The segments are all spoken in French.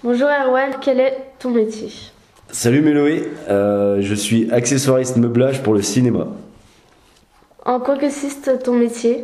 Bonjour Erwan, quel est ton métier? Salut Méloé, je suis accessoiriste meublage pour le cinéma. En quoi consiste ton métier?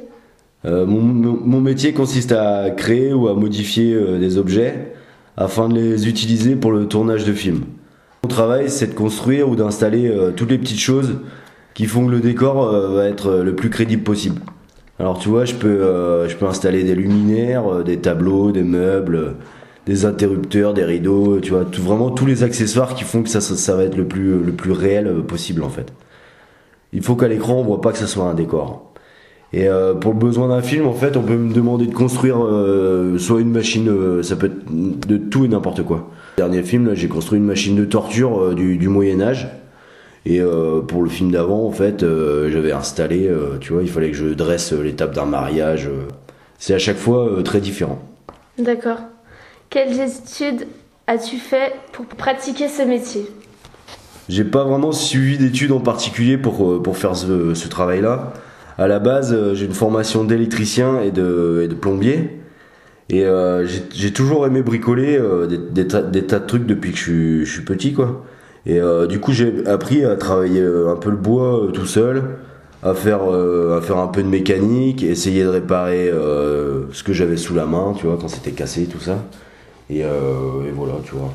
Mon métier consiste à créer ou à modifier des objets afin de les utiliser pour le tournage de films. Mon travail, c'est de construire ou d'installer toutes les petites choses qui font que le décor va être le plus crédible possible. Alors tu vois, je peux installer des luminaires, des tableaux, des meubles, des interrupteurs, des rideaux, tu vois, vraiment tous les accessoires qui font que ça va être le plus réel possible en fait. Il faut qu'à l'écran on voit pas que ça soit un décor. Et pour le besoin d'un film, en fait, on peut me demander de construire soit une machine, ça peut être de tout et n'importe quoi. Dernier film, là, j'ai construit une machine de torture du Moyen-Âge. Et pour le film d'avant, en fait, j'avais installé, tu vois, il fallait que je dresse l'étape d'un mariage. C'est à chaque fois très différent. D'accord. Quelles études as-tu fait pour pratiquer ce métier? J'ai pas vraiment suivi d'études en particulier pour faire ce travail-là. À la base, j'ai une formation d'électricien et de plombier. Et j'ai toujours aimé bricoler des tas de trucs depuis que je suis petit, quoi. Et du coup, j'ai appris à travailler un peu le bois tout seul, à faire un peu de mécanique, essayer de réparer ce que j'avais sous la main, tu vois, quand c'était cassé, tout ça. Et voilà, tu vois.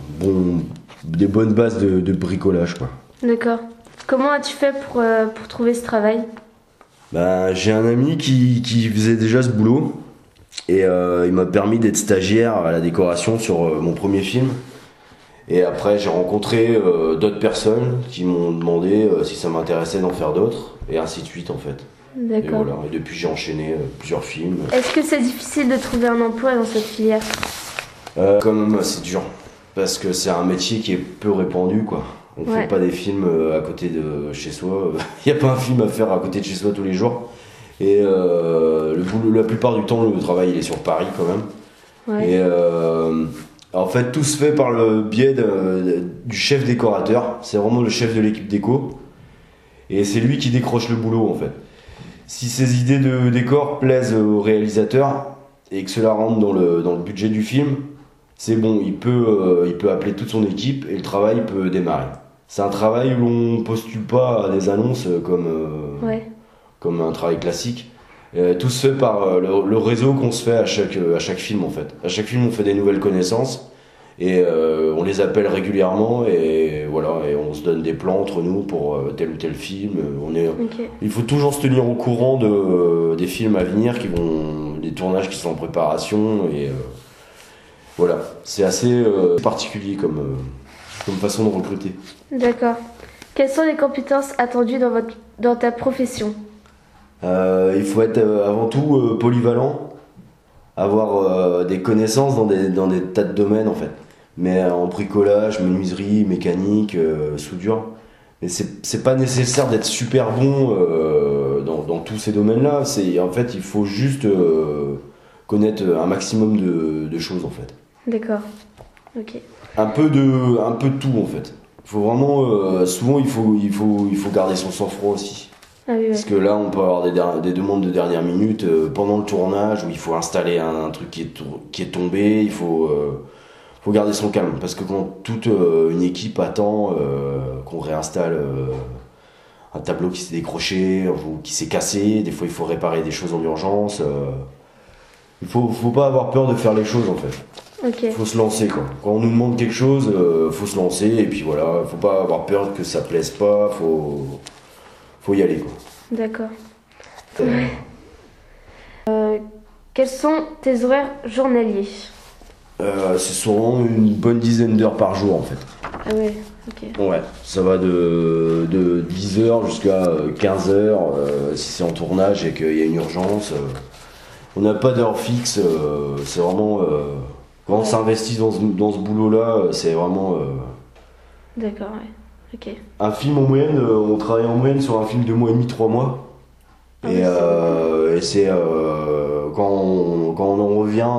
Des bonnes bases de bricolage, quoi. D'accord. Comment as-tu fait pour trouver ce travail? Bah, j'ai un ami qui faisait déjà ce boulot et il m'a permis d'être stagiaire à la décoration sur mon premier film. Et après, j'ai rencontré d'autres personnes qui m'ont demandé si ça m'intéressait d'en faire d'autres et ainsi de suite en fait. Et D'accord. voilà, et depuis j'ai enchaîné plusieurs films. Est-ce que c'est difficile de trouver un emploi dans cette filière? Quand même, c'est dur parce que c'est un métier qui est peu répandu quoi. On Ouais. fait pas des films à côté de chez soi. Il n'y a pas un film à faire à côté de chez soi tous les jours. Et la plupart du temps, le travail il est sur Paris quand même. Ouais. Et en fait, tout se fait par le biais du chef décorateur. C'est vraiment le chef de l'équipe déco. Et c'est lui qui décroche le boulot en fait. Si ses idées de décor plaisent au réalisateur et que cela rentre dans le budget du film, c'est bon, il peut appeler toute son équipe et le travail peut démarrer. C'est un travail où l'on postule pas à des annonces Ouais. comme un travail classique. Tout se fait par le réseau qu'on se fait à chaque film en fait. À chaque film on fait des nouvelles connaissances et on les appelle régulièrement et voilà, et on se donne des plans entre nous pour tel ou tel film. Ok. Il faut toujours se tenir au courant des films à venir des tournages qui sont en préparation et voilà, c'est assez particulier comme façon de recruter. D'accord. Quelles sont les compétences attendues dans ta profession? Il faut être avant tout polyvalent, avoir des connaissances dans des tas de domaines en fait. Mais en bricolage, menuiserie, mécanique, soudure. Mais c'est pas nécessaire d'être super bon dans tous ces domaines-là. En fait, il faut juste connaître un maximum de choses en fait. D'accord. Ok. Un peu de tout en fait. Il faut vraiment, souvent il faut garder son sang-froid aussi. Ah oui, ouais. Parce que là, on peut avoir des demandes de dernière minute pendant le tournage où il faut installer un truc qui est tombé. Il faut garder son calme. Parce que quand toute une équipe attend qu'on réinstalle un tableau qui s'est décroché ou qui s'est cassé, des fois il faut réparer des choses en urgence. Il faut pas avoir peur de faire les choses en fait. Ok. Faut se lancer quoi. Quand on nous demande quelque chose, faut se lancer et puis voilà. Faut pas avoir peur que ça plaise pas. Faut y aller quoi. D'accord. Quels sont tes horaires journaliers? C'est souvent une bonne dizaine d'heures par jour en fait. Ah ouais, ok. Ouais, ça va de 10h jusqu'à 15h si c'est en tournage et qu'il y a une urgence. On n'a pas d'heure fixe, c'est vraiment... quand on s'investit dans ce boulot-là, c'est vraiment... D'accord, ouais. Ok. un film en moyenne, on travaille en moyenne sur un film de 2 mois et demi, 3 mois. Ah Et, oui, et c'est... quand on en revient,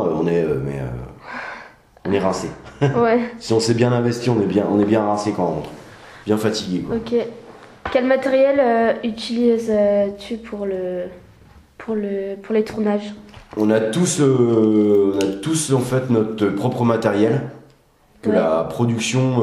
on est rincé. Ouais, Si on s'est bien investi, on est bien rincé quand on rentre. Bien fatigué quoi. ok. Quel matériel utilises-tu pour les tournages? On a tous en fait notre propre matériel. que Ouais. la production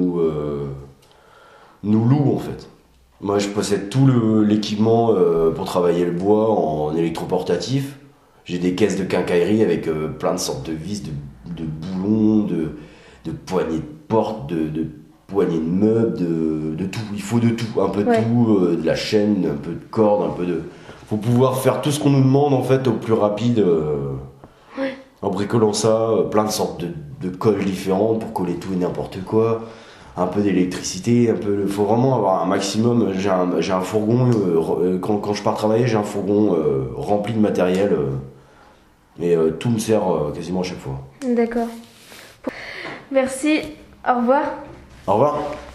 nous loue en fait. Moi je possède tout l'équipement pour travailler le bois en électroportatif. J'ai des caisses de quincaillerie avec plein de sortes de vis, de boulons, de poignées de porte, de poignées de meubles, de tout. Il faut de tout, un peu de Ouais. tout, de la chaîne, un peu de corde, un peu de... Faut pouvoir faire tout ce qu'on nous demande en fait au plus rapide. En bricolant ça, plein de sortes de colles différentes pour coller tout et n'importe quoi. Un peu d'électricité, faut vraiment avoir un maximum. J'ai un fourgon, quand je pars travailler, j'ai un fourgon rempli de matériel. Et tout me sert quasiment à chaque fois. D'accord. Merci. Au revoir. Au revoir.